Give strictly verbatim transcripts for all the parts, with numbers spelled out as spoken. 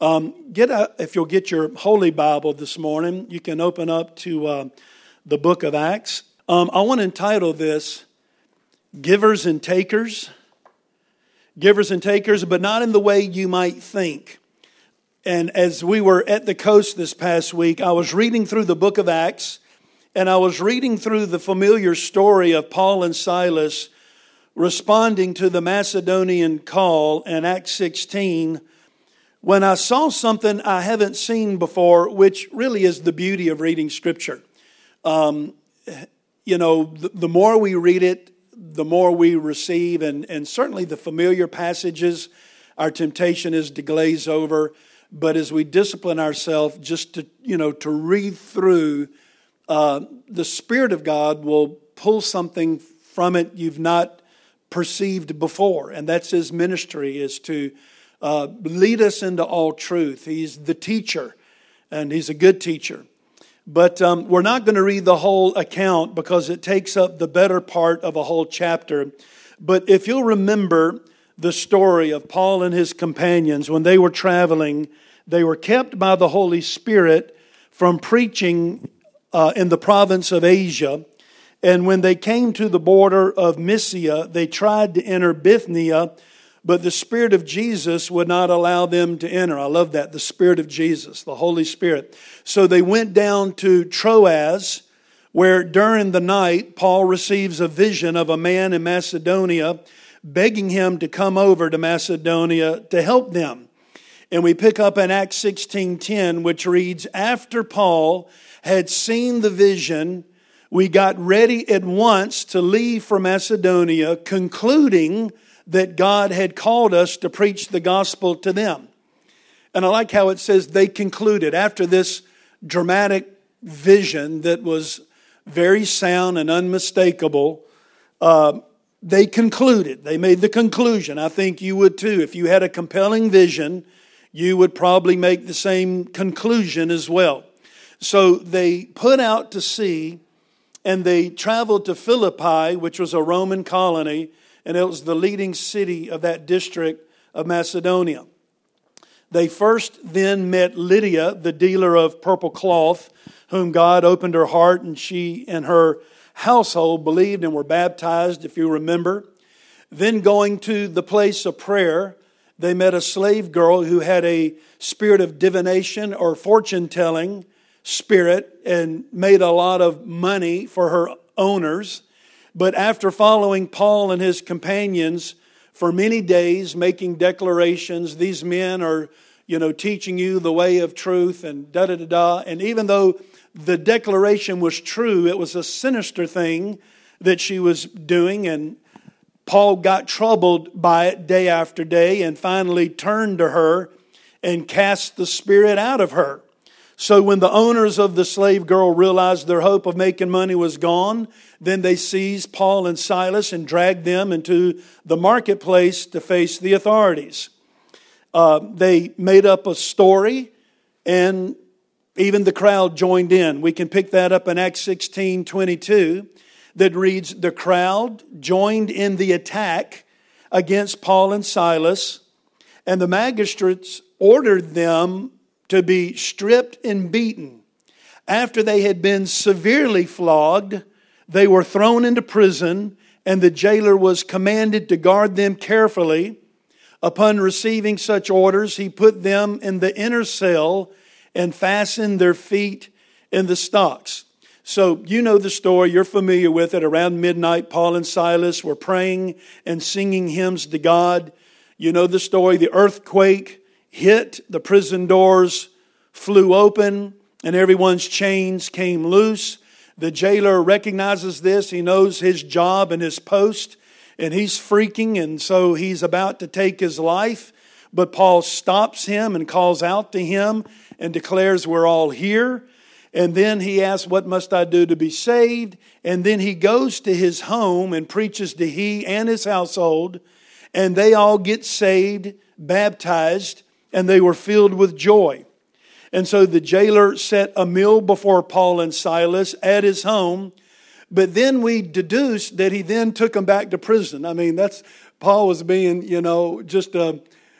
Um, get a, if you'll get your Holy Bible this morning, you can open up to uh, the book of Acts. Um, I want to entitle this, Givers and Takers. Givers and Takers, but not in the way you might think. And as we were at the coast this past week, I was reading through the book of Acts, and I was reading through the familiar story of Paul and Silas responding to the Macedonian call in Acts sixteen, when I saw something I haven't seen before, which really is the beauty of reading Scripture. Um, you know, the, the more we read it, the more we receive, and, and certainly the familiar passages, our temptation is to glaze over. But as we discipline ourselves just to, you know, to read through, uh, the Spirit of God will pull something from it you've not perceived before. And that's His ministry, is to uh, lead us into all truth. He's the teacher, and He's a good teacher. But um, we're not going to read the whole account because it takes up the better part of a whole chapter. But if you'll remember the story of Paul and his companions, when they were traveling, they were kept by the Holy Spirit from preaching uh, in the province of Asia. And when they came to the border of Mysia, they tried to enter Bithynia, but the Spirit of Jesus would not allow them to enter. I love that, the Spirit of Jesus, the Holy Spirit. So they went down to Troas, where during the night, Paul receives a vision of a man in Macedonia begging him to come over to Macedonia to help them. And we pick up in Acts sixteen ten, which reads, after Paul had seen the vision, we got ready at once to leave for Macedonia, concluding that God had called us to preach the gospel to them. And I like how it says they concluded, after this dramatic vision that was very sound and unmistakable, uh, they concluded, they made the conclusion. I think you would too. If you had a compelling vision, you would probably make the same conclusion as well. So they put out to sea, and they traveled to Philippi, which was a Roman colony, and it was the leading city of that district of Macedonia. They first then met Lydia, the dealer of purple cloth, whom God opened her heart, and she and her household believed and were baptized, if you remember. Then going to the place of prayer, they met a slave girl who had a spirit of divination or fortune-telling spirit and made a lot of money for her owners. But after following Paul and his companions for many days, making declarations, these men are, you know, teaching you the way of truth and da-da-da-da. And even though the declaration was true, it was a sinister thing that she was doing. And Paul got troubled by it day after day and finally turned to her and cast the spirit out of her. So when the owners of the slave girl realized their hope of making money was gone, then they seized Paul and Silas and dragged them into the marketplace to face the authorities. Uh, they made up a story, and even the crowd joined in. We can pick that up in Acts sixteen twenty-two, that reads, the crowd joined in the attack against Paul and Silas, and the magistrates ordered them to be stripped and beaten. After they had been severely flogged, they were thrown into prison, and the jailer was commanded to guard them carefully. Upon receiving such orders, he put them in the inner cell and fastened their feet in the stocks. So you know the story, you're familiar with it. Around midnight, Paul and Silas were praying and singing hymns to God. You know the story, the earthquake hit, the prison doors flew open, and everyone's chains came loose. The jailer recognizes this. He knows his job and his post, and he's freaking, and so he's about to take his life. But Paul stops him and calls out to him and declares, we're all here. And then he asks, what must I do to be saved? And then he goes to his home and preaches to he and his household, and they all get saved, baptized, and they were filled with joy. And so the jailer set a meal before Paul and Silas at his home. But then we deduce that he then took them back to prison. I mean, that's Paul was being, you know, just a,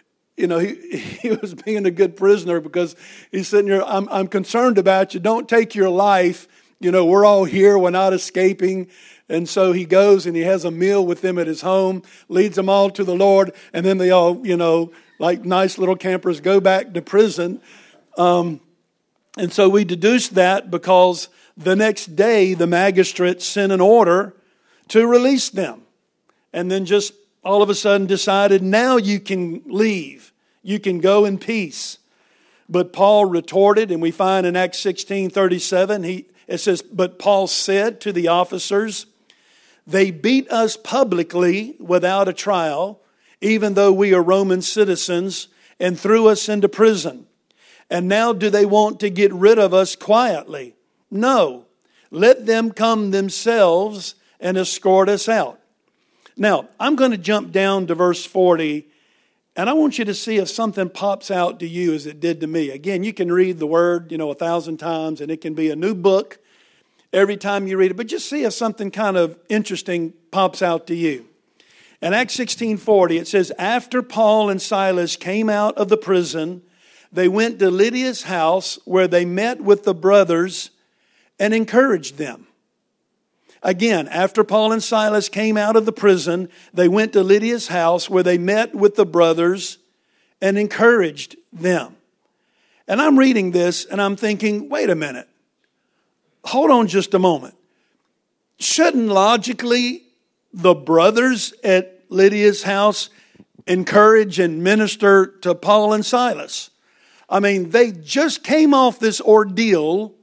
you know, he, he was being a good prisoner because he's sitting here, I'm, I'm concerned about you. Don't take your life. You know, we're all here. We're not escaping. And so he goes and he has a meal with them at his home, leads them all to the Lord. And then they all, you know, like nice little campers, go back to prison. Um, and so we deduced that because the next day the magistrate sent an order to release them. And then just all of a sudden decided, now you can leave. You can go in peace. But Paul retorted, and we find in Acts sixteen thirty-seven, he, it says, but Paul said to the officers, they beat us publicly without a trial, even though we are Roman citizens, and threw us into prison. And now do they want to get rid of us quietly? No, let them come themselves and escort us out. Now, I'm going to jump down to verse forty, and I want you to see if something pops out to you as it did to me. Again, you can read the word, you know, a thousand times, and it can be a new book every time you read it. But just see if something kind of interesting pops out to you. In Acts sixteen forty, it says, after Paul and Silas came out of the prison, they went to Lydia's house where they met with the brothers and encouraged them. Again, after Paul and Silas came out of the prison, they went to Lydia's house where they met with the brothers and encouraged them. And I'm reading this and I'm thinking, wait a minute. Hold on just a moment. Shouldn't logically the brothers at Lydia's house encourage and minister to Paul and Silas? I mean, they just came off this ordeal,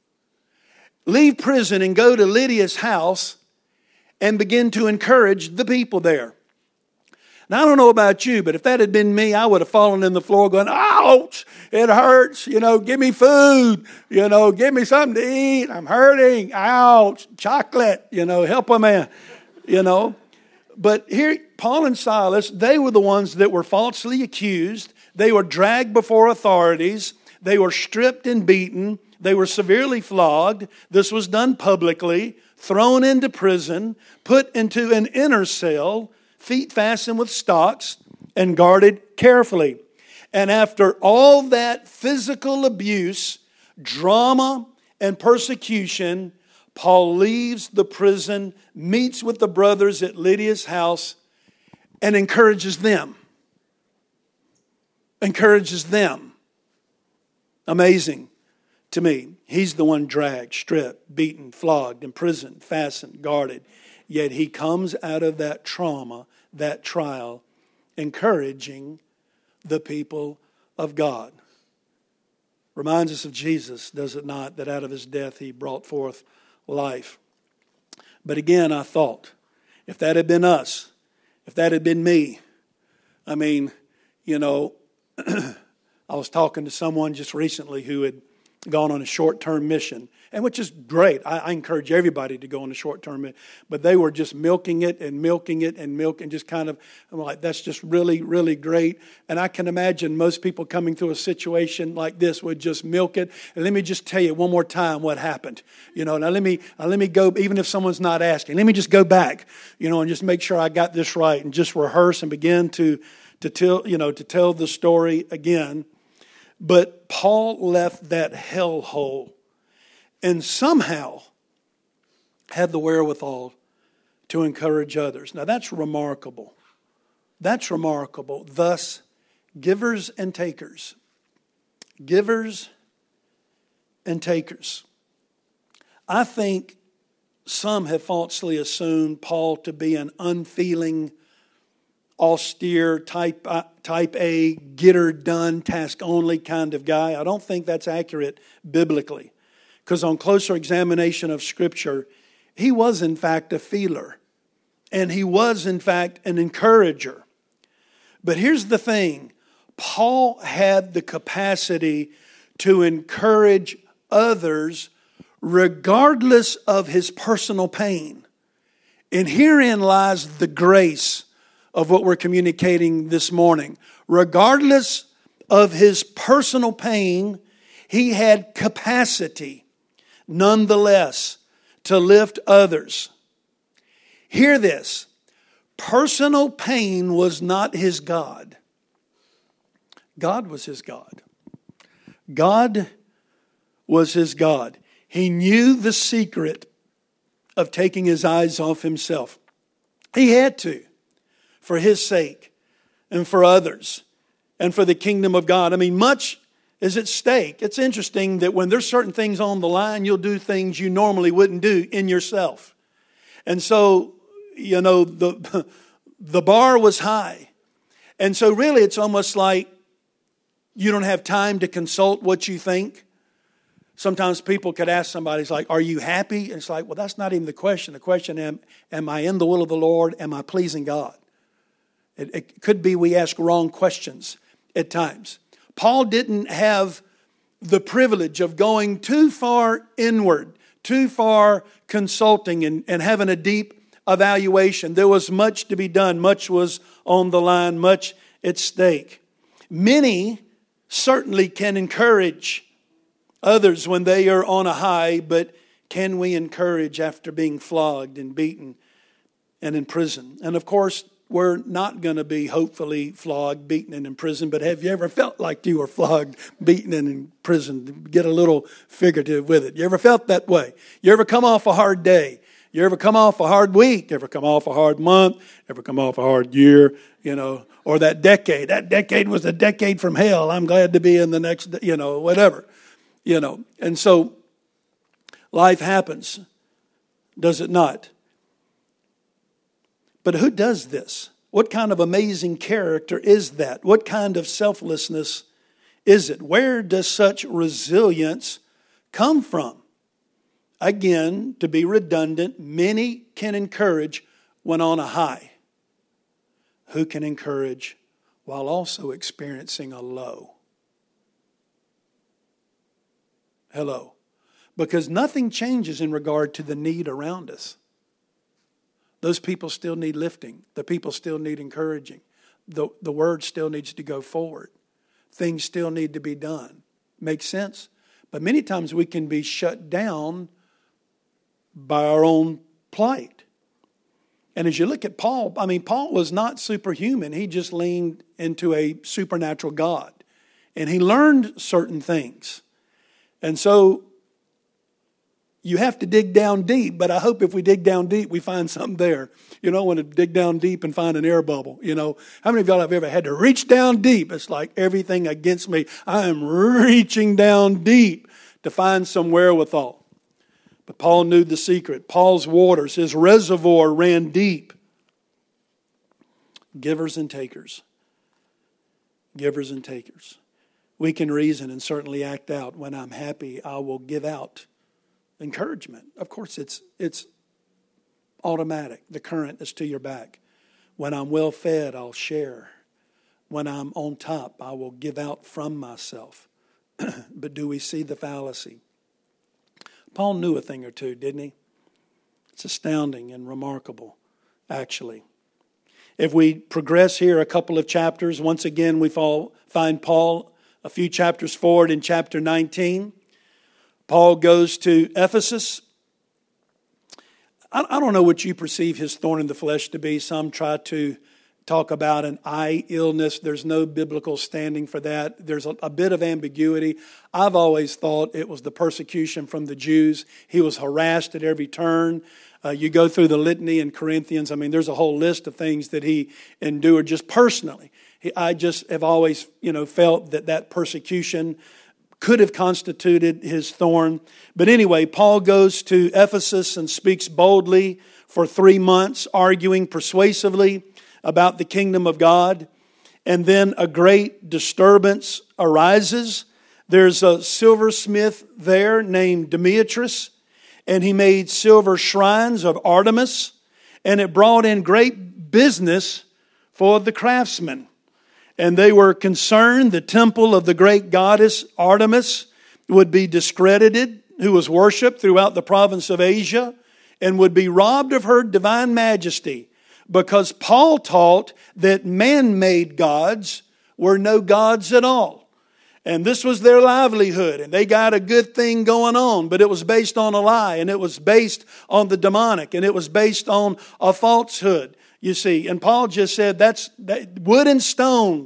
leave prison and go to Lydia's house and begin to encourage the people there. Now, I don't know about you, but if that had been me, I would have fallen in the floor going, ouch, it hurts, you know, give me food, you know, give me something to eat, I'm hurting, ouch, chocolate, you know, help a man, you know. But here, Paul and Silas, they were the ones that were falsely accused. They were dragged before authorities. They were stripped and beaten. They were severely flogged. This was done publicly, thrown into prison, put into an inner cell, feet fastened with stocks, and guarded carefully. And after all that physical abuse, drama, and persecution, Paul leaves the prison, meets with the brothers at Lydia's house, and encourages them. Encourages them. Amazing to me. He's the one dragged, stripped, beaten, flogged, imprisoned, fastened, guarded. Yet he comes out of that trauma, that trial, encouraging the people of God. Reminds us of Jesus, does it not, that out of his death he brought forth life. But again, I thought, if that had been us, if that had been me, I mean, you know, I was talking to someone just recently who had gone on a short-term mission, and which is great. I, I encourage everybody to go on a short-term mission, but they were just milking it and milking it and milking, just kind of, I'm like, that's just really, really great. And I can imagine most people coming through a situation like this would just milk it. And let me just tell you one more time what happened. You know, now let me, uh, let me go, even if someone's not asking, let me just go back, you know, and just make sure I got this right and just rehearse and begin to, to tell, you know, to tell the story again. But Paul left that hellhole and somehow had the wherewithal to encourage others. Now that's remarkable. That's remarkable. Thus, givers and takers. Givers and takers. I think some have falsely assumed Paul to be an unfeeling, austere, type, uh, type A, get her done, task only kind of guy. I don't think that's accurate biblically. Because on closer examination of Scripture, he was in fact a feeler. And he was in fact an encourager. But here's the thing. Paul had the capacity to encourage others regardless of his personal pain. And herein lies the grace of what we're communicating this morning. Regardless of his personal pain, he had capacity, nonetheless, to lift others. Hear this. Personal pain was not his God. God was his God. God was his God. He knew the secret of taking his eyes off himself. He had to, for his sake and for others and for the kingdom of God. I mean, much is at stake. It's interesting that when there's certain things on the line, you'll do things you normally wouldn't do in yourself. And so, you know, the, the bar was high. And so really it's almost like you don't have time to consult what you think. Sometimes people could ask somebody, it's like, are you happy? And it's like, well, that's not even the question. The question, am, am I in the will of the Lord? Am I pleasing God? It, it could be we ask wrong questions at times. Paul didn't have the privilege of going too far inward, too far consulting and, and having a deep evaluation. There was much to be done. Much was on the line, much at stake. Many certainly can encourage others when they are on a high, but can we encourage after being flogged and beaten and in prison? And of course, we're not going to be hopefully flogged, beaten, and in prison, but have you ever felt like you were flogged, beaten, and in prison? Get a little figurative with it. You ever felt that way? You ever come off a hard day? You ever come off a hard week? You ever come off a hard month? Ever come off a hard year? You know, or that decade. That decade was a decade from hell. I'm glad to be in the next, you know, whatever. You know, and so life happens, does it not? But who does this? What kind of amazing character is that? What kind of selflessness is it? Where does such resilience come from? Again, to be redundant, many can encourage when on a high. Who can encourage while also experiencing a low? Hello. Because nothing changes in regard to the need around us. Those people still need lifting. The people still need encouraging. The, the word still needs to go forward. Things still need to be done. Makes sense? But many times we can be shut down by our own plight. And as you look at Paul, I mean, Paul was not superhuman. He just leaned into a supernatural God. And he learned certain things. And so you have to dig down deep, but I hope if we dig down deep, we find something there. You know, when to dig down deep and find an air bubble. You know, how many of y'all have ever had to reach down deep? It's like everything against me. I am reaching down deep to find some wherewithal. But Paul knew the secret. Paul's waters, his reservoir ran deep. Givers and takers. Givers and takers. We can reason and certainly act out. When I'm happy, I will give out encouragement. Of course, it's it's automatic. The current is to your back. When I'm well fed, I'll share. When I'm on top, I will give out from myself. But do we see the fallacy? Paul knew a thing or two, didn't he? It's astounding and remarkable, actually. If we progress here a couple of chapters, once again we find Paul a few chapters forward in chapter nineteen. Paul goes to Ephesus. I don't know what you perceive his thorn in the flesh to be. Some try to talk about an eye illness. There's no biblical standing for that. There's a, a bit of ambiguity. I've always thought it was the persecution from the Jews. He was harassed at every turn. Uh, you go through the litany in Corinthians. I mean, there's a whole list of things that he endured just personally. He, I just have always, you know, felt that that persecution could have constituted his thorn. But anyway, Paul goes to Ephesus and speaks boldly for three months, arguing persuasively about the kingdom of God. And then a great disturbance arises. There's a silversmith there named Demetrius, and he made silver shrines of Artemis, and it brought in great business for the craftsmen. And they were concerned the temple of the great goddess Artemis would be discredited, who was worshipped throughout the province of Asia, and would be robbed of her divine majesty, because Paul taught that man-made gods were no gods at all. And this was their livelihood, and they got a good thing going on, but it was based on a lie, and it was based on the demonic, and it was based on a falsehood. You see, and Paul just said that's that, wood and stone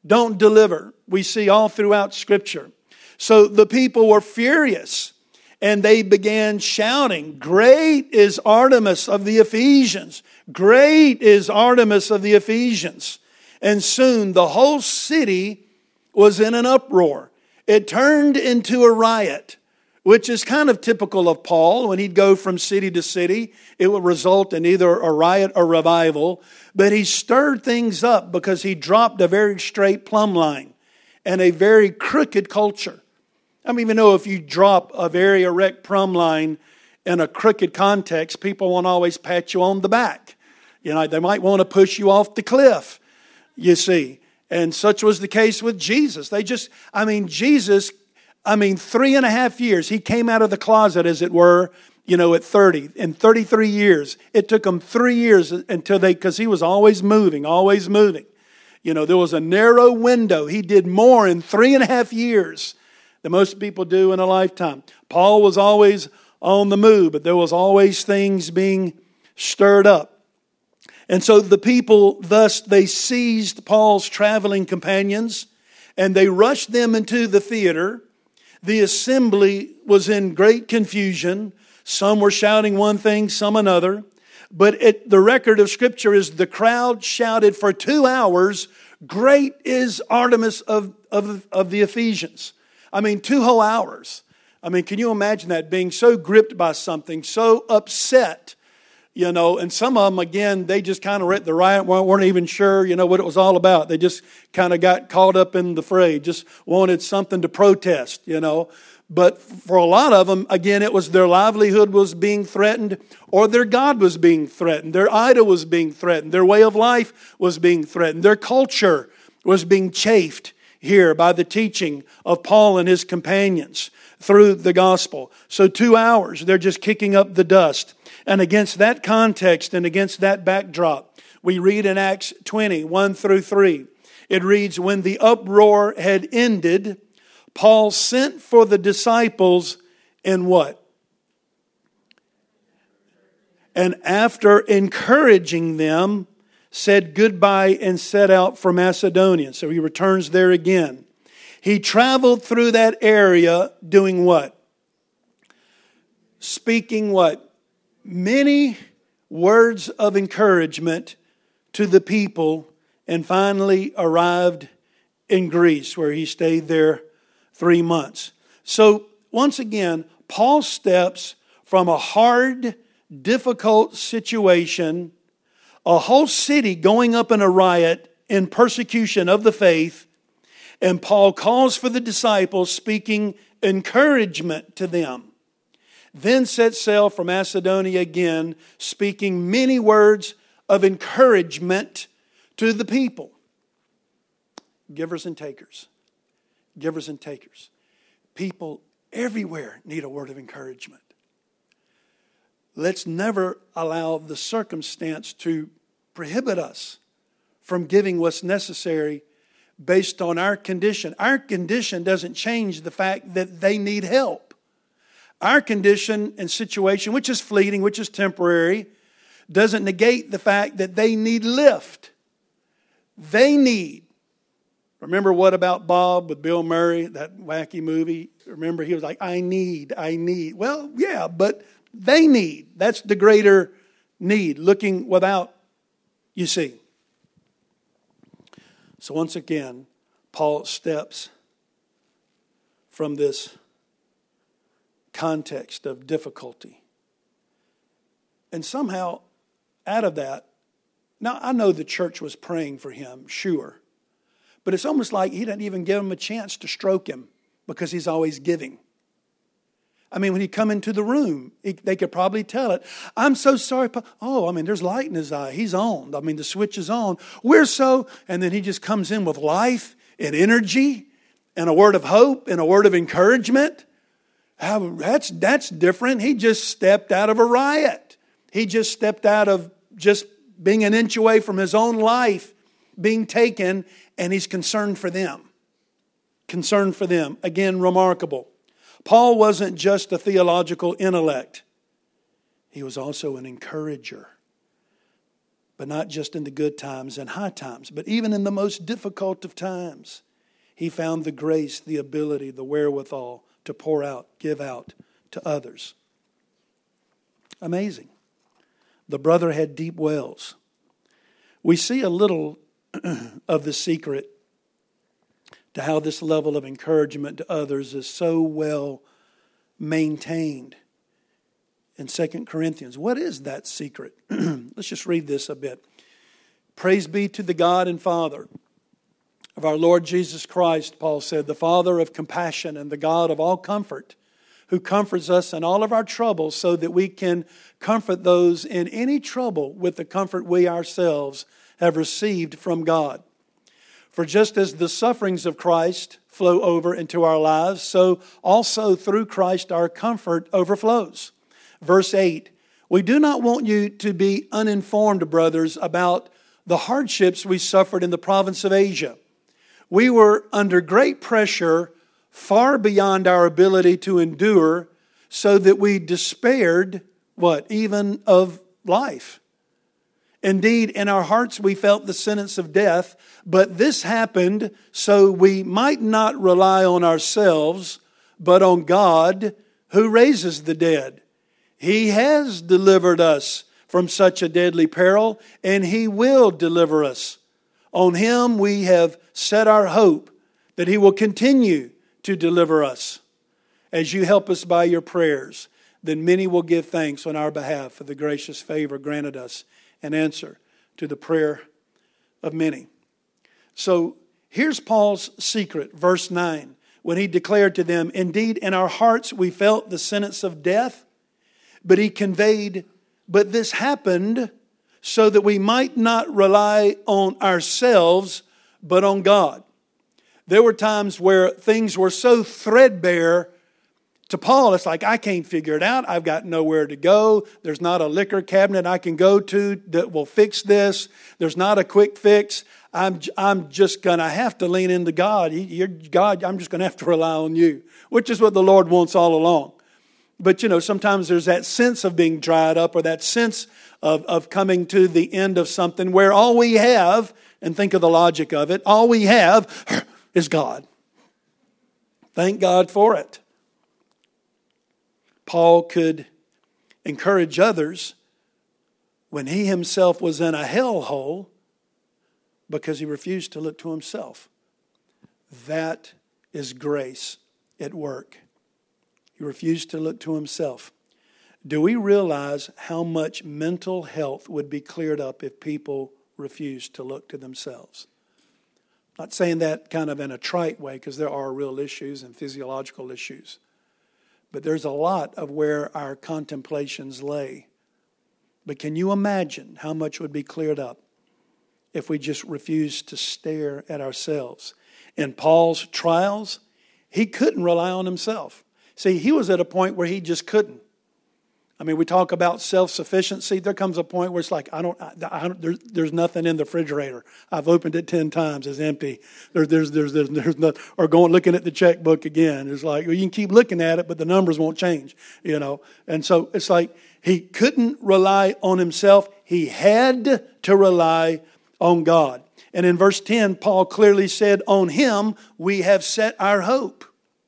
don't deliver. We see all throughout Scripture. So the people were furious, and they began shouting, "Great is Artemis of the Ephesians! Great is Artemis of the Ephesians!" And soon the whole city was in an uproar. It turned into a riot, which is kind of typical of Paul. When he'd go from city to city, it would result in either a riot or revival. But he stirred things up because he dropped a very straight plumb line and a very crooked culture. I mean, even though if you drop a very erect plumb line in a crooked context, people won't always pat you on the back. You know, they might want to push you off the cliff, you see. And such was the case with Jesus. They just, I mean, Jesus, I mean, three and a half years, he came out of the closet, as it were, you know, at thirty. In thirty-three years, it took him three years until they, because he was always moving, always moving. You know, there was a narrow window. He did more in three and a half years than most people do in a lifetime. Paul was always on the move, but there was always things being stirred up. And so the people, thus, they seized Paul's traveling companions and they rushed them into the theater. The assembly was in great confusion. Some were shouting one thing, some another. But it, the record of Scripture is the crowd shouted for two hours, "Great is Artemis of, of, of the Ephesians." I mean, two whole hours. I mean, can you imagine that, being so gripped by something, so upset, you know, and some of them, again, they just kind of read the riot, weren't even sure, you know, what it was all about. They just kind of got caught up in the fray, just wanted something to protest, you know. But for a lot of them, again, it was their livelihood was being threatened, or their God was being threatened, their idol was being threatened, their way of life was being threatened, their culture was being chafed here by the teaching of Paul and his companions through the gospel. So two hours, they're just kicking up the dust. And against that context and against that backdrop, we read in Acts twenty, one through three. It reads, "When the uproar had ended, Paul sent for the disciples in" what? "And after encouraging them, said goodbye and set out for Macedonia." So he returns there again. He traveled through that area doing what? Speaking what? Many words of encouragement to the people, and finally arrived in Greece, where he stayed there three months. So once again, Paul steps from a hard, difficult situation, a whole city going up in a riot in persecution of the faith, and Paul calls for the disciples, speaking encouragement to them. Then set sail for Macedonia again, speaking many words of encouragement to the people. Givers and takers. Givers and takers. People everywhere need a word of encouragement. Let's never allow the circumstance to prohibit us from giving what's necessary based on our condition. Our condition doesn't change the fact that they need help. Our condition and situation, which is fleeting, which is temporary, doesn't negate the fact that they need lift. They need. Remember What About Bob with Bill Murray, that wacky movie? Remember, he was like, I need, I need. Well, yeah, but they need. That's the greater need, looking without, you see. So once again, Paul steps from this context of difficulty. And somehow, out of that, now I know the church was praying for him, sure. But it's almost like he didn't even give him a chance to stroke him because he's always giving. I mean, when he come into the room, he, they could probably tell it. I'm so sorry. Oh, I mean, there's light in his eye. He's on. I mean, the switch is on. We're so, and then he just comes in with life and energy and a word of hope and a word of encouragement. How, that's, that's different. He just stepped out of a riot. He just stepped out of just being an inch away from his own life being taken, and he's concerned for them. Concerned for them. Again, remarkable. Paul wasn't just a theological intellect. He was also an encourager. But not just in the good times and high times, but even in the most difficult of times, he found the grace, the ability, the wherewithal to pour out, give out to others. Amazing. The brother had deep wells. We see a little of the secret to how this level of encouragement to others is so well maintained in Second Corinthians. What is that secret? Let's just read this a bit. Praise be to the God and Father of our Lord Jesus Christ, Paul said, the Father of compassion and the God of all comfort, who comforts us in all of our troubles so that we can comfort those in any trouble with the comfort we ourselves have received from God. For just as the sufferings of Christ flow over into our lives, so also through Christ our comfort overflows. Verse eight, we do not want you to be uninformed, brothers, about the hardships we suffered in the province of Asia. We were under great pressure, far beyond our ability to endure, so that we despaired, what, even of life. Indeed, in our hearts we felt the sentence of death, but this happened so we might not rely on ourselves, but on God who raises the dead. He has delivered us from such a deadly peril, and He will deliver us. On Him we have set our hope that He will continue to deliver us. As you help us by your prayers, then many will give thanks on our behalf for the gracious favor granted us in answer to the prayer of many. So here's Paul's secret, verse nine, when he declared to them, indeed in our hearts we felt the sentence of death, but he conveyed, but this happened so that we might not rely on ourselves, but on God. There were times where things were so threadbare to Paul, it's like, I can't figure it out. I've got nowhere to go. There's not a liquor cabinet I can go to that will fix this. There's not a quick fix. I'm I'm just going to have to lean into God. You're God, I'm just going to have to rely on you, which is what the Lord wants all along. But, you know, sometimes there's that sense of being dried up or that sense of, of coming to the end of something where all we have, and think of the logic of it, all we have is God. Thank God for it. Paul could encourage others when he himself was in a hellhole because he refused to look to himself. That is grace at work. He refused to look to himself. Do we realize how much mental health would be cleared up if people refused to look to themselves? I'm not saying that kind of in a trite way, because there are real issues and physiological issues. But there's a lot of where our contemplations lay. But can you imagine how much would be cleared up if we just refused to stare at ourselves? In Paul's trials, he couldn't rely on himself. See, he was at a point where he just couldn't. I mean, we talk about self-sufficiency. There comes a point where it's like, I don't, I, I don't there's, there's nothing in the refrigerator. I've opened it ten times. It's empty. There, there's, there's, there's, there's not, or going, looking at the checkbook again. It's like, well, you can keep looking at it, but the numbers won't change, you know. And so it's like, he couldn't rely on himself. He had to rely on God. And in verse ten, Paul clearly said, on Him we have set our hope.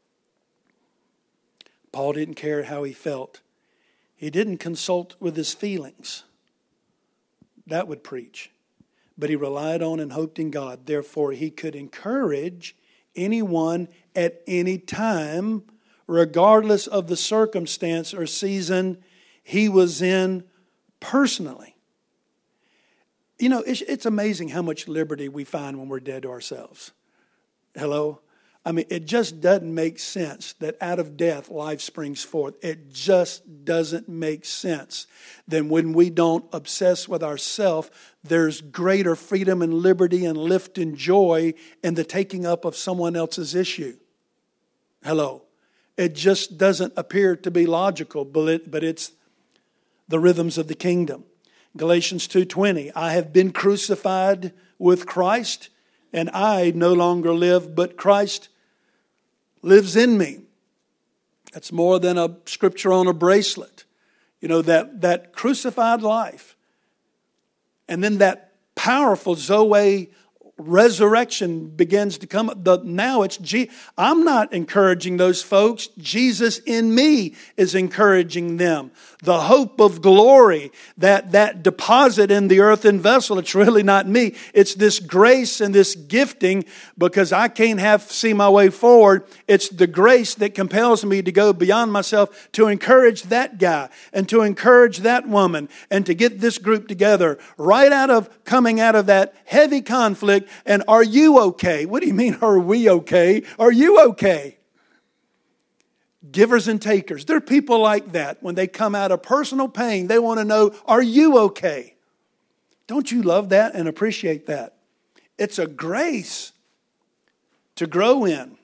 Paul didn't care how he felt. He didn't consult with his feelings. That would preach. But he relied on and hoped in God. Therefore, he could encourage anyone at any time, regardless of the circumstance or season he was in personally. You know, it's, it's amazing how much liberty we find when we're dead to ourselves. Hello? I mean, it just doesn't make sense that out of death, life springs forth. It just doesn't make sense. Then when we don't obsess with ourselves, there's greater freedom and liberty and lift and joy in the taking up of someone else's issue. Hello. It just doesn't appear to be logical, but, it, but it's the rhythms of the kingdom. Galatians two twenty, I have been crucified with Christ, and I no longer live, but Christ lives in me. That's more than a scripture on a bracelet. You know, that, that crucified life And then that powerful Zoe resurrection begins to come. The, now it's, G, I'm not encouraging those folks. Jesus in me is encouraging them. The hope of glory, that, that deposit in the earthen vessel, it's really not me. It's this grace and this gifting, because I can't have see my way forward. It's the grace that compels me to go beyond myself to encourage that guy and to encourage that woman and to get this group together right out of coming out of that heavy conflict. And are you okay? What do you mean, are we okay? Are you okay? Givers and takers. There are people like that. When they come out of personal pain, they want to know, are you okay? Don't you love that and appreciate that? It's a grace to grow in.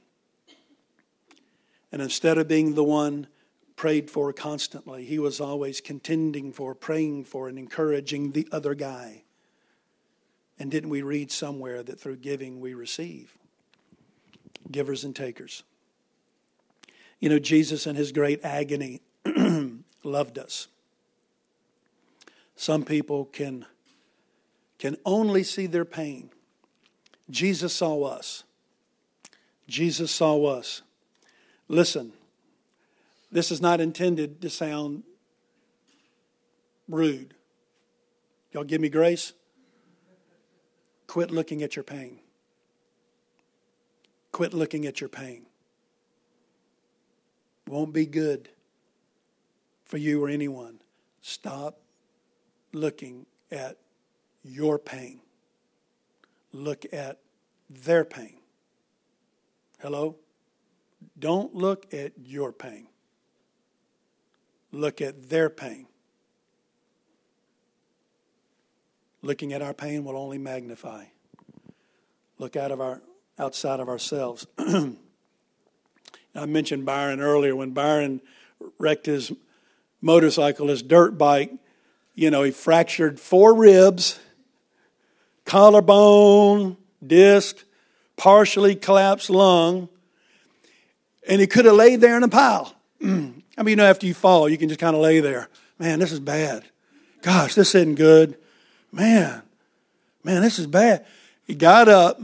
And instead of being the one prayed for constantly, he was always contending for, praying for, and encouraging the other guy. And didn't we read somewhere that through giving we receive? Givers and takers. You know, Jesus in his great agony loved us. Some people can, can only see their pain. Jesus saw us. Jesus saw us. Listen, this is not intended to sound rude. Y'all give me grace? Quit looking at your pain. Quit looking at your pain. Won't be good for you or anyone. Stop looking at your pain. Look at their pain. Hello? Don't look at your pain. Look at their pain. Looking at our pain will only magnify. Look out of our outside of ourselves. I mentioned Byron earlier. When Byron wrecked his motorcycle, his dirt bike, you know, he fractured four ribs, collarbone, disc, partially collapsed lung, and he could have laid there in a pile. I mean, you know, after you fall, you can just kind of lay there. Man, this is bad. Gosh, this isn't good. Man, man, this is bad. He got up.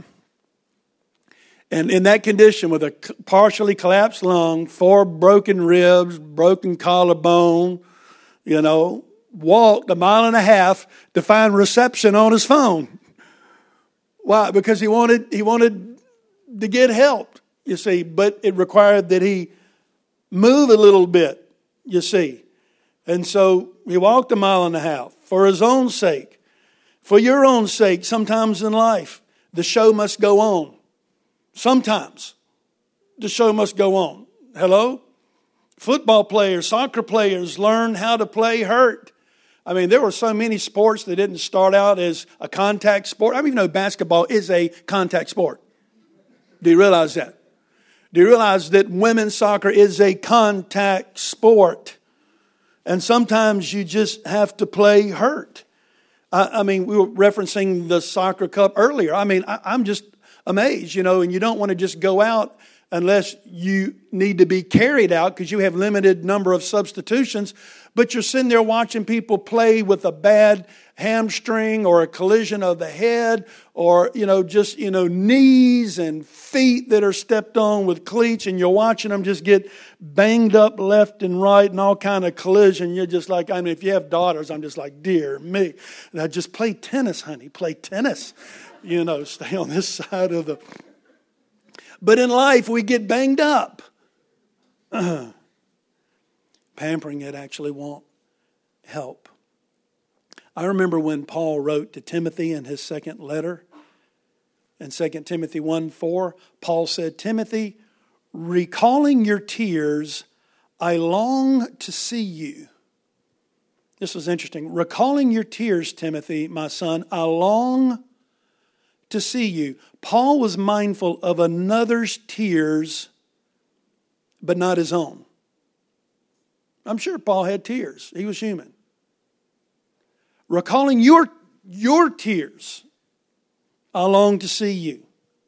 And in that condition, with a partially collapsed lung, four broken ribs, broken collarbone, you know, walked a mile and a half to find reception on his phone. Why? Because he wanted he wanted to get help, you see. But it required that he move a little bit, you see. And so he walked a mile and a half for his own sake. For your own sake, sometimes in life, the show must go on. Sometimes the show must go on. Hello? Football players, soccer players learn how to play hurt. I mean, there were so many sports that didn't start out as a contact sport. I mean, you know, basketball is a contact sport. Do you realize that? Do you realize that women's soccer is a contact sport? And sometimes you just have to play hurt. I, I mean, we were referencing the soccer cup earlier. I mean, I, I'm just amazed, you know, and you don't want to just go out unless you need to be carried out because you have limited number of substitutions. But you're sitting there watching people play with a bad hamstring or a collision of the head or, you know, just, you know, knees and feet that are stepped on with cleats, and you're watching them just get banged up left and right and all kind of collision. You're just like, I mean, if you have daughters, I'm just like, dear me. Now just play tennis, honey. Play tennis. You know, stay on this side of the... But in life, we get banged up. Pampering it actually won't help. I remember when Paul wrote to Timothy in his second letter, in Second Timothy one four, Paul said, Timothy, recalling your tears, I long to see you. This was interesting. Recalling your tears, Timothy, my son, I long to see you. Paul was mindful of another's tears, but not his own. I'm sure Paul had tears. He was human. Recalling your, your tears, I long to see you.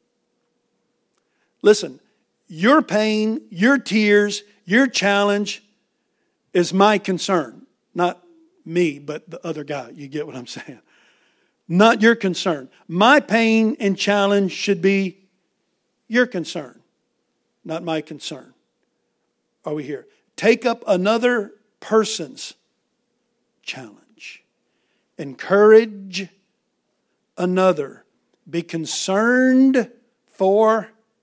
Listen, your pain, your tears, your challenge is my concern. Not me, but the other guy. You get what I'm saying? not your concern. My pain and challenge should be your concern, not my concern. Are we here? Take up another person's challenge. Encourage another. Be concerned for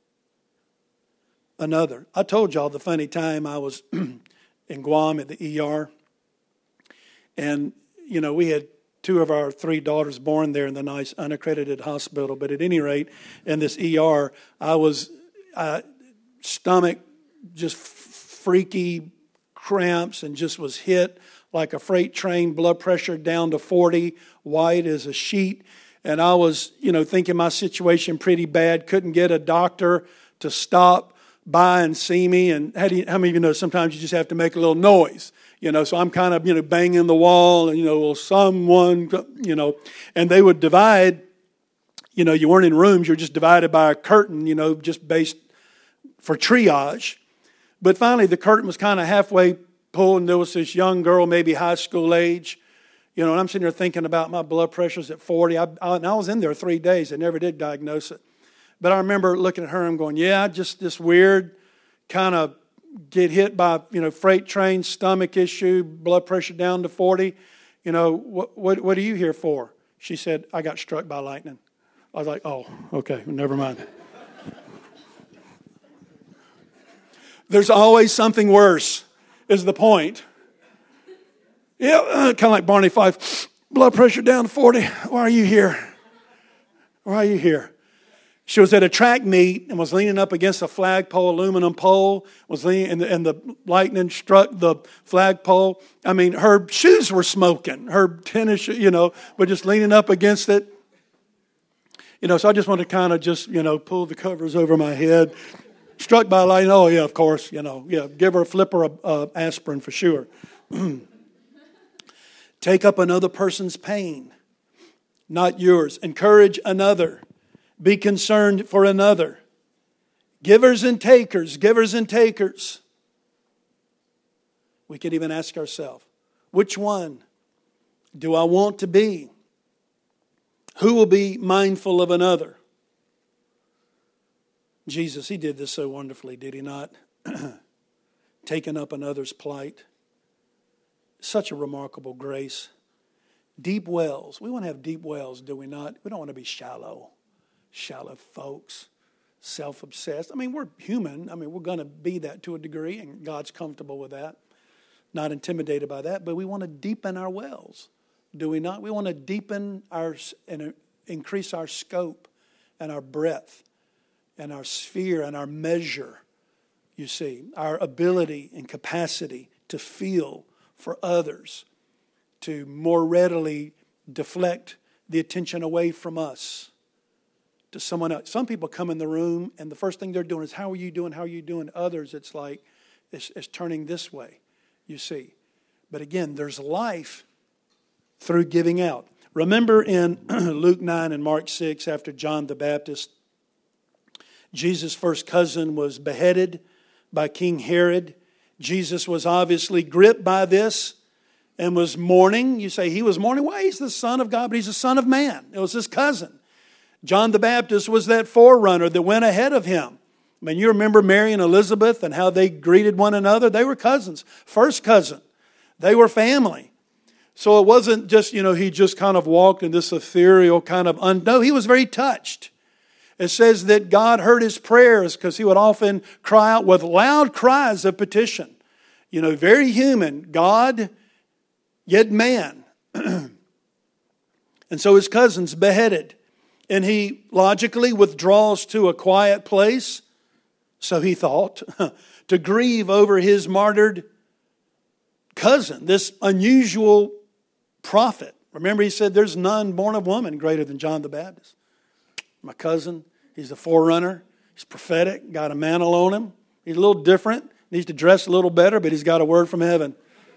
another. I told y'all the funny time I was in Guam at the E R. And, you know, we had two of our three daughters born there in the nice unaccredited hospital. But at any rate, in this E R, I was uh, stomach just freaky cramps and just was hit like a freight train, blood pressure down to forty, white as a sheet. And I was, you know, thinking my situation pretty bad, couldn't get a doctor to stop by and see me. And how, do you, how many of you know sometimes you just have to make a little noise? You know, so I'm kind of, you know, banging the wall and, you know, well, someone, you know, and they would divide, you know, you weren't in rooms, you're just divided by a curtain, you know, just based for triage. But finally, the curtain was kind of halfway pulled, and there was this young girl, maybe high school age. You know, and I'm sitting there thinking about my blood pressures at forty. I, I, and I was in there three days. I never did diagnose it. But I remember looking at her and going, yeah, just this weird kind of get hit by, you know, freight train, stomach issue, blood pressure down to forty. You know, what, what, what are you here for? She said, I got struck by lightning. I was like, oh, okay, never mind. There's always something worse, is the point. Yeah, uh, kind of like Barney Fife. Blood pressure down to forty. Why are you here? Why are you here? She was at a track meet and was leaning up against a flagpole, aluminum pole, was leaning, and the, and the lightning struck the flagpole. I mean, her shoes were smoking. Her tennis, shoes, you know, were just leaning up against it. You know, so I just want to kind of just, you know, pull the covers over my head. Struck by lightning, oh yeah, of course, you know, yeah, give her a flipper of uh, aspirin for sure. Take up another person's pain, not yours. Encourage another. Be concerned for another. Givers and takers, givers and takers. We could even ask ourselves, which one do I want to be? Who will be mindful of another? Jesus, he did this so wonderfully, did he not? Taking up another's plight. Such a remarkable grace. Deep wells. We want to have deep wells, do we not? We don't want to be shallow. Shallow folks. Self-obsessed. I mean, we're human. I mean, we're going to be that to a degree, and God's comfortable with that. Not intimidated by that, but we want to deepen our wells, do we not? We want to deepen our and increase our scope and our breadth and our sphere and our measure, you see, our ability and capacity to feel for others, to more readily deflect the attention away from us to someone else. Some people come in the room and the first thing they're doing is, how are you doing? How are you doing? Others, it's like, it's, it's turning this way, you see. But again, there's life through giving out. Remember in Luke nine and Mark six, after John the Baptist, Jesus' first cousin was beheaded by King Herod. Jesus was obviously gripped by this and was mourning. You say he was mourning? Why? He's the Son of God, but he's the Son of Man. It was his cousin. John the Baptist was that forerunner that went ahead of him. I mean, you remember Mary and Elizabeth and how they greeted one another? They were cousins. First cousin. They were family. So it wasn't just, you know, he just kind of walked in this ethereal kind of... Un- no, he was very touched. It says that God heard his prayers because he would often cry out with loud cries of petition. You know, very human. God, yet man. And so his cousin's beheaded. And he logically withdraws to a quiet place, so he thought, to grieve over his martyred cousin, this unusual prophet. Remember, he said, there's none born of woman greater than John the Baptist. My cousin, he's a forerunner. He's prophetic, got a mantle on him. He's a little different, needs to dress a little better, but he's got a word from heaven.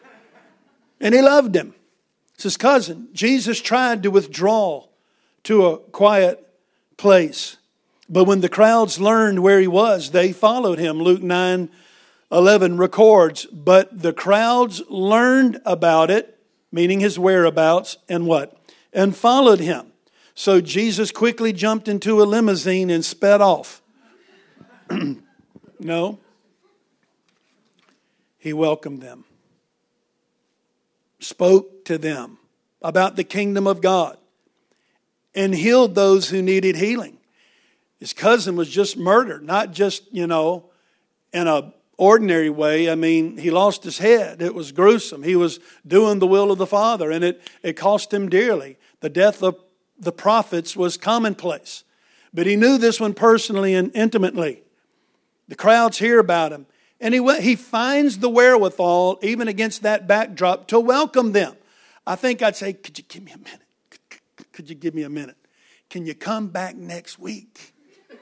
And he loved him. It's his cousin. Jesus tried to withdraw to a quiet place. But when the crowds learned where he was, they followed him. Luke nine eleven records, but the crowds learned about it, meaning his whereabouts, and what? And followed him. So Jesus quickly jumped into a limousine and sped off. No. He welcomed them. Spoke to them about the kingdom of God. And healed those who needed healing. His cousin was just murdered. Not just, you know, in a ordinary way. I mean, he lost his head. It was gruesome. He was doing the will of the Father, and it, it cost him dearly. The death of the prophets was commonplace. But he knew this one personally and intimately. The crowds hear about him. And he went, he finds the wherewithal, even against that backdrop, to welcome them. I think I'd say, could you give me a minute? Could, could you give me a minute? Can you come back next week?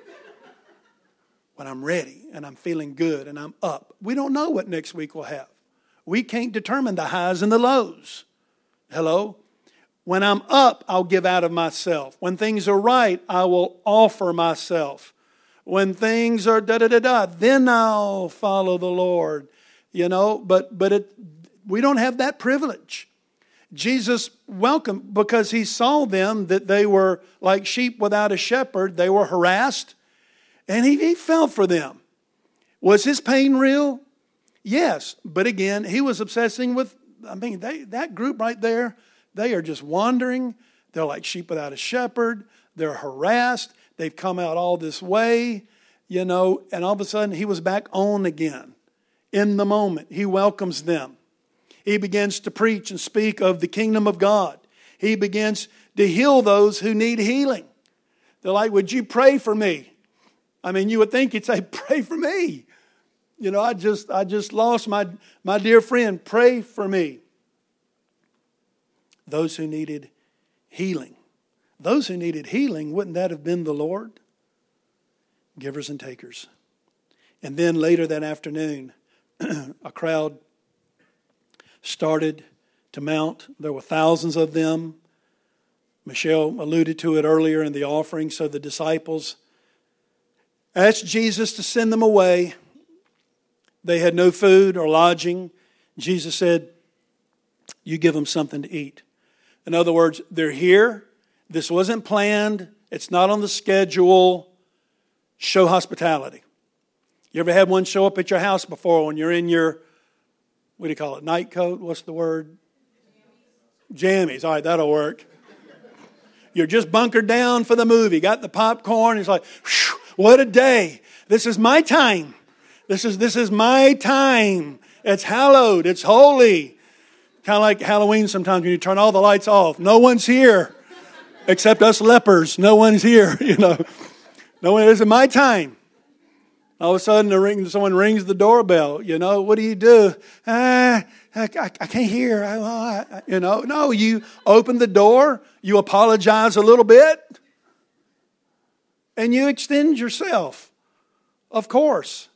When I'm ready and I'm feeling good and I'm up. We don't know what next week will have. We can't determine the highs and the lows. Hello? When I'm up, I'll give out of myself. When things are right, I will offer myself. When things are da-da-da-da, then I'll follow the Lord. You know, but but it, we don't have that privilege. Jesus welcomed because he saw them that they were like sheep without a shepherd. They were harassed. And he, he felt for them. Was his pain real? Yes. But again, he was obsessing with, I mean, they, that group right there, they are just wandering. They're like sheep without a shepherd. They're harassed. They've come out all this way, you know, and all of a sudden he was back on again. In the moment, he welcomes them. He begins to preach and speak of the kingdom of God. He begins to heal those who need healing. They're like, would you pray for me? I mean, you would think he'd say, pray for me. You know, I just I just lost my, my dear friend. Pray for me. Those who needed healing. Those who needed healing, wouldn't that have been the Lord? Givers and takers. And then later that afternoon, a crowd started to mount. There were thousands of them. Michelle alluded to it earlier in the offering. So the disciples asked Jesus to send them away. They had no food or lodging. Jesus said, you give them something to eat. In other words, they're here. This wasn't planned. It's not on the schedule. Show hospitality. You ever had one show up at your house before when you're in your, what do you call it, night coat? What's the word? Jammies. Jammies. All right, that'll work. You're just bunkered down for the movie. Got the popcorn. It's like, whew, what a day. This is my time. This is, this is my time. It's hallowed. It's holy. Kind of like Halloween sometimes when you turn all the lights off. No one's here except us lepers. No one's here, you know. No one. This is my time. All of a sudden, the ring, someone rings the doorbell. You know, what do you do? Ah, I, I, I can't hear. I, I, you know, no, you open the door. You apologize a little bit. And you extend yourself. Of course.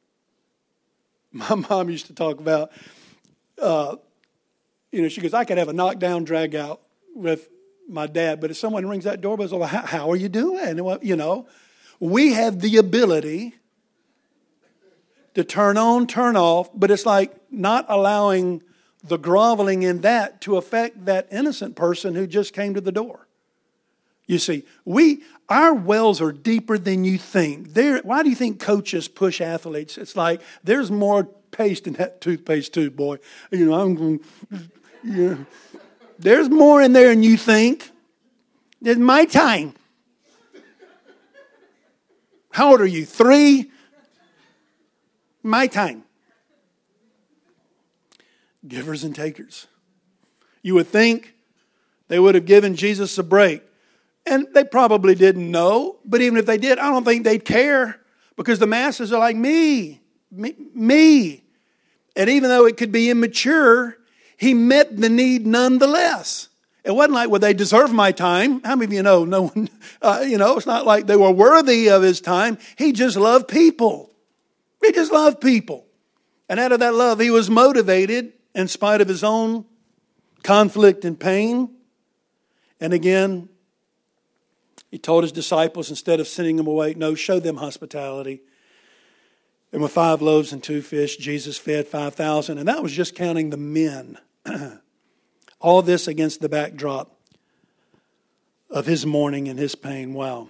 My mom used to talk about, uh, you know, she goes, I could have a knockdown, drag out with my dad. But if someone rings that doorbell, it's like, how, how are you doing? You know, we have the ability to turn on, turn off, but it's like not allowing the groveling in that to affect that innocent person who just came to the door. You see, we our wells are deeper than you think. There, why do you think coaches push athletes? It's like there's more paste in that toothpaste tube, boy. You know, I'm going. Yeah. There's more in there than you think. It's my time. How old are you? Three? My time. Givers and takers. You would think they would have given Jesus a break. And they probably didn't know. But even if they did, I don't think they'd care. Because the masses are like me. Me. me. And even though it could be immature, he met the need nonetheless. It wasn't like, well, they deserve my time. How many of you know? No one, uh, you know, it's not like they were worthy of his time. He just loved people. He just loved people. And out of that love, he was motivated in spite of his own conflict and pain. And again, he told his disciples, instead of sending them away, no, show them hospitality. And with five loaves and two fish, Jesus fed five thousand. And that was just counting the men. All this against the backdrop of his mourning and his pain. Wow.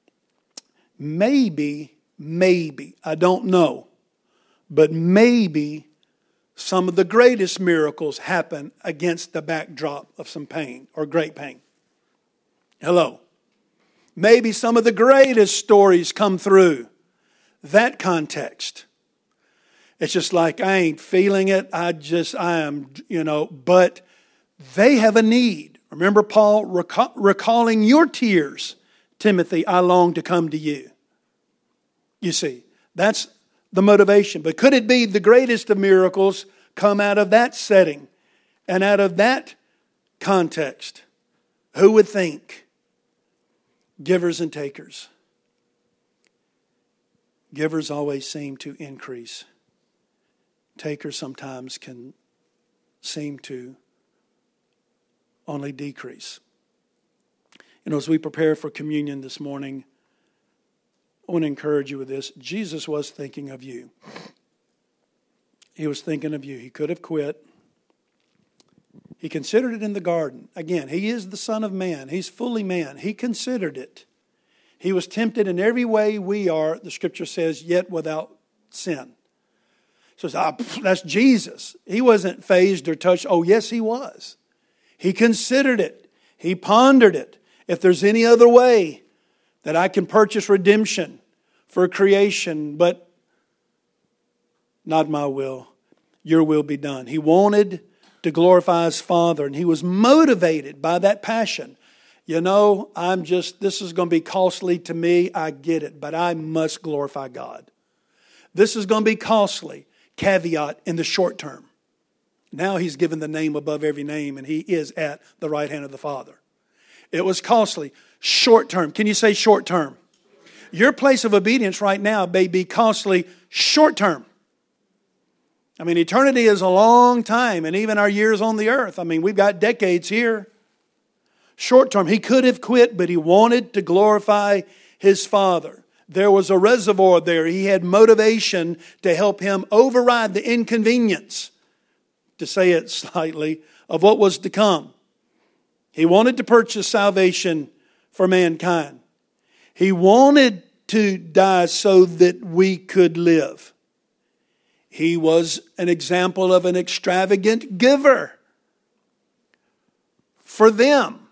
Maybe, maybe, I don't know, but maybe some of the greatest miracles happen against the backdrop of some pain or great pain. Hello. Maybe some of the greatest stories come through that context. It's just like, I ain't feeling it. I just, I am, you know, but they have a need. Remember Paul recall, recalling your tears, Timothy, I long to come to you. You see, that's the motivation. But could it be the greatest of miracles come out of that setting and out of that context? Who would think? Givers and takers. Givers always seem to increase. Takers sometimes can seem to only decrease. You know, as we prepare for communion this morning, I want to encourage you with this. Jesus was thinking of you. He was thinking of you. He could have quit. He considered it in the garden. Again, he is the Son of Man. He's fully man. He considered it. He was tempted in every way we are, the Scripture says, yet without sin. So ah, that's Jesus. He wasn't fazed or touched. Oh, yes, he was. He considered it. He pondered it. If there's any other way that I can purchase redemption for creation, but not my will, your will be done. He wanted to glorify his Father, and he was motivated by that passion. You know, I'm just, this is going to be costly to me. I get it, but I must glorify God. This is going to be costly. Caveat in the short term. Now he's given the name above every name, and he is at the right hand of the Father. It was costly. Short term. Can you say short term? Your place of obedience right now may be costly short term. I mean, eternity is a long time, and even our years on the earth. I mean, we've got decades here. Short term. He could have quit, but he wanted to glorify his Father. There was a reservoir there. He had motivation to help him override the inconvenience, to say it slightly, of what was to come. He wanted to purchase salvation for mankind. He wanted to die so that we could live. He was an example of an extravagant giver for them.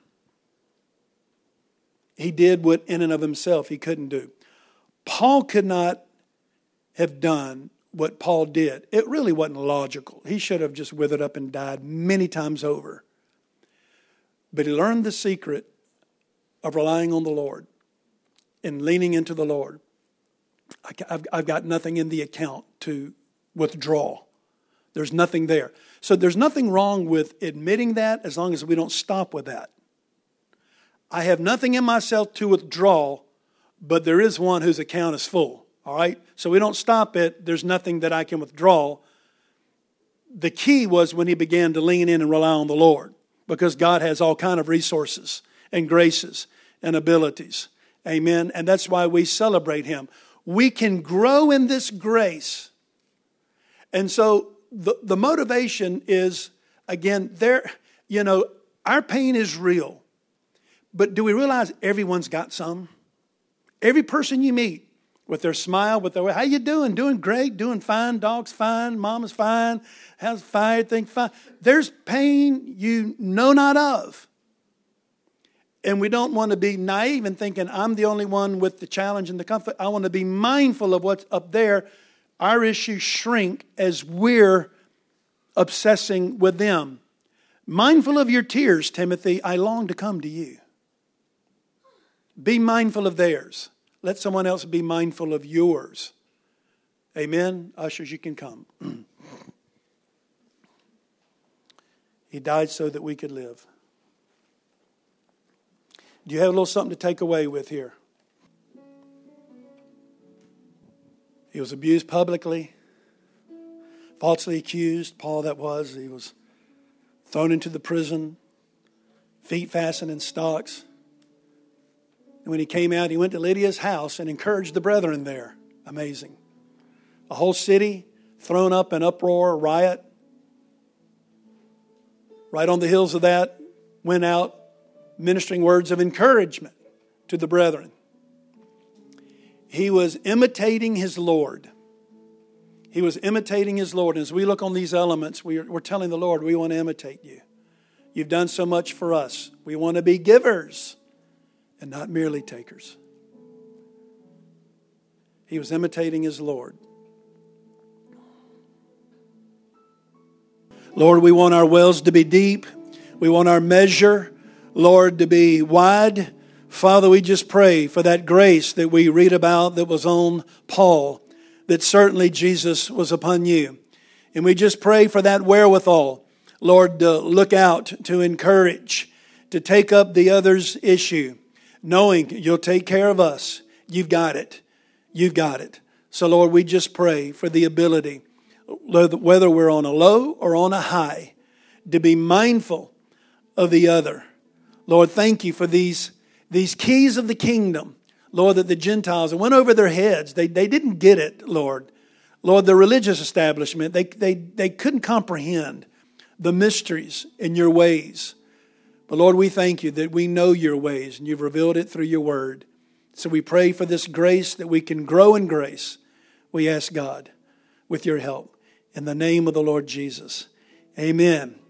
He did what in and of himself he couldn't do. Paul could not have done what Paul did. It really wasn't logical. He should have just withered up and died many times over. But he learned the secret of relying on the Lord and leaning into the Lord. I've, I've got nothing in the account to withdraw. There's nothing there. So there's nothing wrong with admitting that as long as we don't stop with that. I have nothing in myself to withdraw, but there is one whose account is full. All right? So we don't stop it. There's nothing that I can withdraw. The key was when he began to lean in and rely on the Lord, because God has all kind of resources and graces and abilities. Amen. And that's why we celebrate him. We can grow in this grace. And so the, the motivation is, again, there, you know, our pain is real. But do we realize everyone's got some? Every person you meet, with their smile, with their, how you doing? Doing great, doing fine, dog's fine, mama's fine, how's fine, everything fine. There's pain you know not of. And we don't want to be naive and thinking, I'm the only one with the challenge and the comfort. I want to be mindful of what's up there. Our issues shrink as we're obsessing with them. Mindful of your tears, Timothy, I long to come to you. Be mindful of theirs. Let someone else be mindful of yours. Amen? Ushers, you can come. He died so that we could live. Do you have a little something to take away with here? He was abused publicly, falsely accused. Paul that was. He was thrown into the prison, feet fastened in stocks. And when he came out, he went to Lydia's house and encouraged the brethren there. Amazing. A whole city thrown up in uproar, riot. Right on the heels of that, went out ministering words of encouragement to the brethren. He was imitating his Lord. He was imitating his Lord. As we look on these elements, we're, we're telling the Lord, we want to imitate you. You've done so much for us. We want to be givers and not merely takers. He was imitating his Lord. Lord, we want our wells to be deep. We want our measure, Lord, to be wide. Father, we just pray for that grace that we read about that was on Paul, that certainly Jesus was upon you. And we just pray for that wherewithal, Lord, to look out, to encourage, to take up the other's issue, knowing you'll take care of us. You've got it. You've got it. So, Lord, we just pray for the ability, whether we're on a low or on a high, to be mindful of the other. Lord, thank you for these, these keys of the kingdom, Lord, that the Gentiles, it went over their heads. They, they didn't get it, Lord. Lord, the religious establishment, they, they, they couldn't comprehend the mysteries in your ways. But Lord, we thank you that we know your ways and you've revealed it through your word. So we pray for this grace that we can grow in grace. We ask God with your help. In the name of the Lord Jesus. Amen.